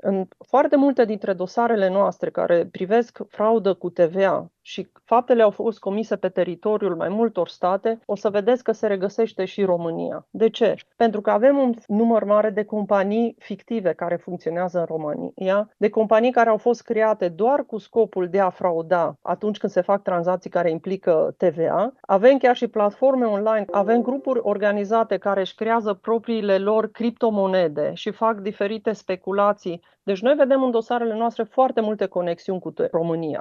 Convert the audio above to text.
În foarte multe dintre dosarele noastre care privesc fraudă cu TVA și faptele au fost comise pe teritoriul mai multor state, o să vedeți că se regăsește și România. De ce? Pentru că avem un număr mare de companii fictive care funcționează în România, de companii care au fost create doar cu scopul de a frauda atunci când se fac tranzacții care implică TVA. Avem chiar și platforme online, avem grupuri organizate care își creează propriile lor criptomonede și fac diferite speculații. Deci noi vedem în dosarele noastre foarte multe conexiuni cu România.